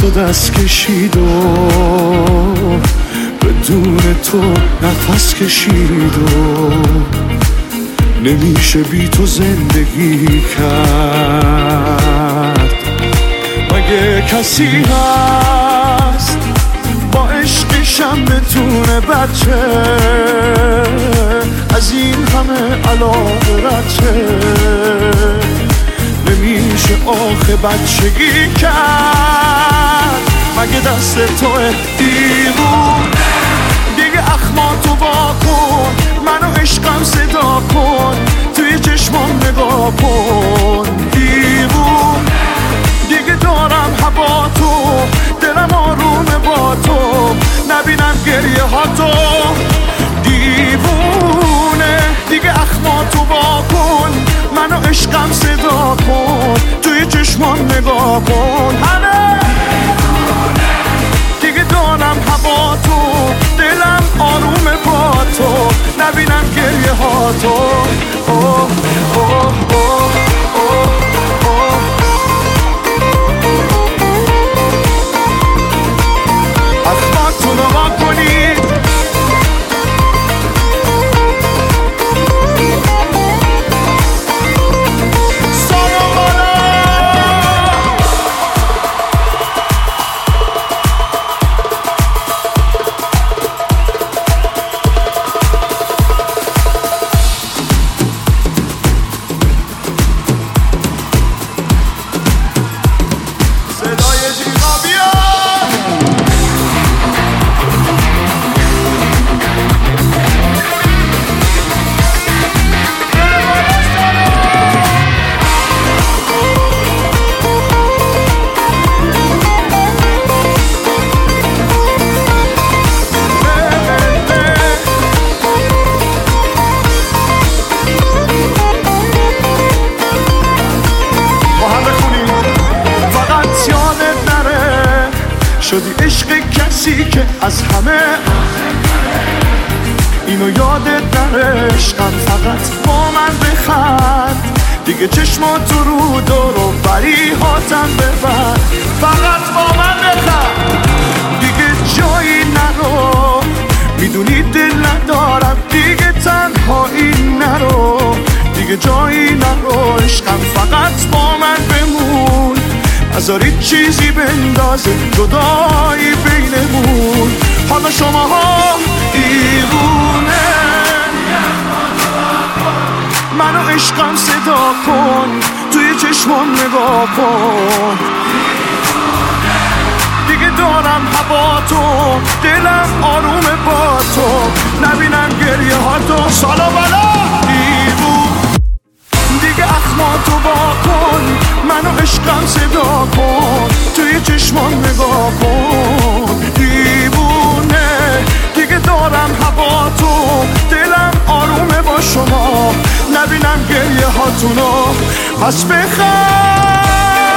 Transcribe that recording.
تو دست کشید و بدون تو نفس کشید و نمیشه بی تو زندگی کرد. مگه کسی هست با عشقشم بتونه بچه از این همه علاقه رچه؟ نمیشه آخه بچگی کرد. مگه دست توه دیوون دیگه اخماتو وا کن، منو عشقم صدا کن، توی چشمام نگاه کن. دیوون دیگه دارم هوا تو، دلم آرومه با تو، نبینم گریه ها تو. دیوونه دیگه اخماتو وا کن، منو عشقم صدا کن، توی چشمام نگاه کن. همه دیگه دارم هوا تو، دلم آرومه با تو، نبینم گریه ها تو. اوه اوه اوه اوه. اخماتون رو وا کنید، شدی عشق کسی که از همه اینو یادت نره. عشقم فقط با من بخند، دیگه چشماتو رو دور و بری هاتم ببر. فقط با من بخند، دیگه جایی نرو، میدونی دل ندارم دیگه تنهایی نرو، دیگه جایی نرو. عشقم فقط با من بمون، نذارید چیزی بندازه جدایی بینمون. حالا شماها دیوونه، منو عشقم صدا کن، توی چشمام نگاه کن. دیگه دارم هوا تو، دلم آرومه با تو، نبینم گریه ها تو. سالا بالا دیوون دیگه اخماتو وا کن، منو عشقم صدا کن، توی چشمام نگاه کن. دیوونه دیگه دارم هوا تو، دلم آرومه با شما، نبینم گریه هاتونو. پس بخند